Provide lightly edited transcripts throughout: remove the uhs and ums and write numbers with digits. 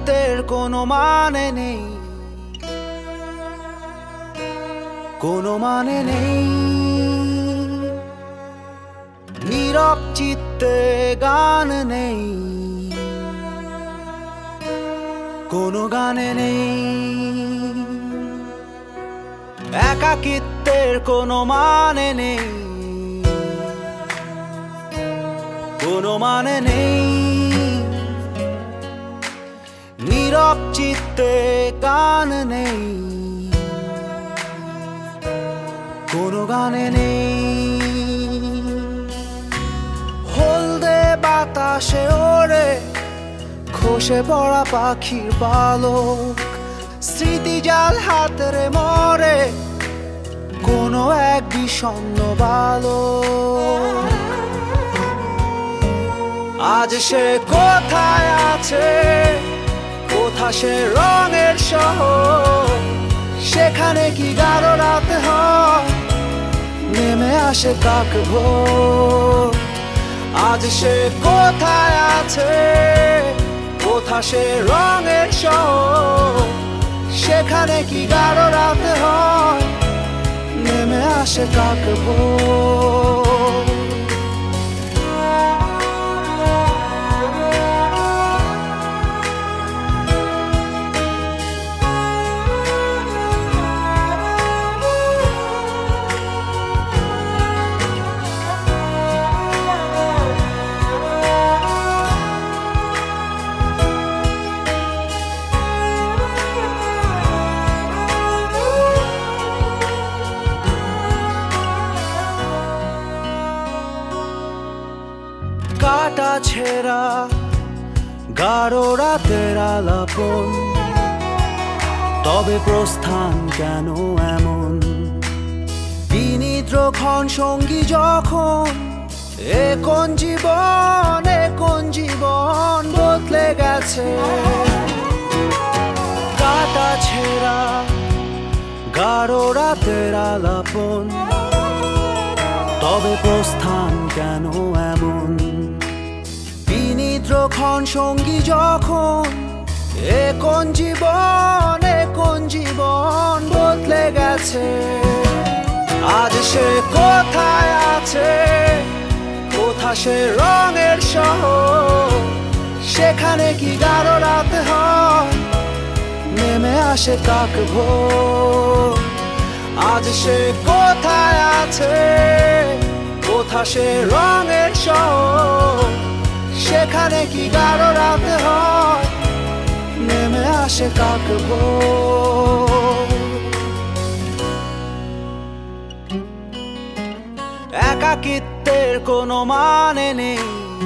একাকিত্বের কোনো মানে নেই, কোনো মানে নেই। নীরব চিত্তে গান নেই, কোনো গানে নেই। একাকিত্বের কোনো মানে নেই, কোনো মানে নেই। নীরব চিত্তে গান নেই, কোনো গানে নেই। হলদে বাতাসে ওড়ে খসে পড়া পাখির পালক, স্মৃতিজাল হাতেরে মরে কোনো এক বিষণ্ণ বালক। আজ সে কোথায় আছে, কোথা সে রঙের শহর, সেখানে কি গাঢ় রাত হয়, নেমে আসে কাক ভোর। আজ সে কোথায় আছে, কোথা সে রঙের শহর, সেখানে কি গাঢ় রাত হয়, নেমে আসে কাক ভোর। কাটা ছেঁড়া গাঢ় রাতের আলাপন, তবে প্রস্থান কেন এমন? বিনিদ্র ক্ষণ সঙ্গী যখন, এ কোন জীবন, এ কোন জীবন বদলে গেছে। কাটা ছেঁড়া গাঢ় রাতের আলাপন, তবে প্রস্থান কেন এমন? বিনিদ্র ক্ষণ সঙ্গী যখন, এ কোন জীবন, এ কোন জীবন বদলে গেছে। আজ সে কোথায় আছে, কোথা সে রঙের শহর, সেখানে কি গাঢ় রাত হয়, নেমে আসে কাক ভোর। আজ সে কোথায় আছে, কোথা সে রঙের শহর, সেখানে কি গাঢ় রাত হয়, নেমে আসে কাক ভোর। একাকিত্বের কোনো মানে নেই,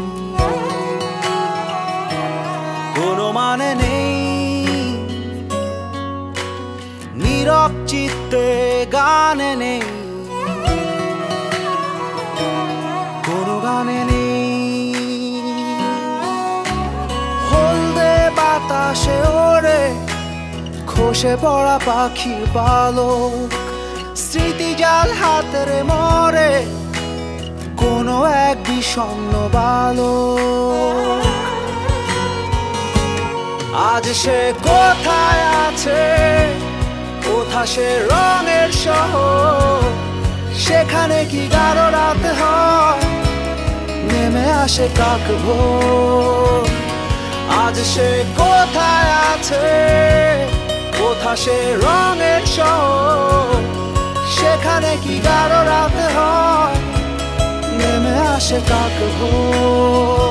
কোনো মানে নেই। নীরব চিত্তে গান নেই, কোনো গানে নেই। হলদে বাতাসে ওড়ে খসে পড়া পাখির পালক, স্মৃতিজাল হাতেরে মরে কোনো এক বিষণ্ণ বালক। আজ সে কোথায় আছে, কোথা সে রঙের শহর, সেখানে কি গাঢ় রাত হয়, নেমে আসে কাক ভোর। আজ সে কোথায় আছে, কোথা সে রঙের শহর, সেখানে কি গাঢ় রাত হয়, নেমে আসে কাক ভোর।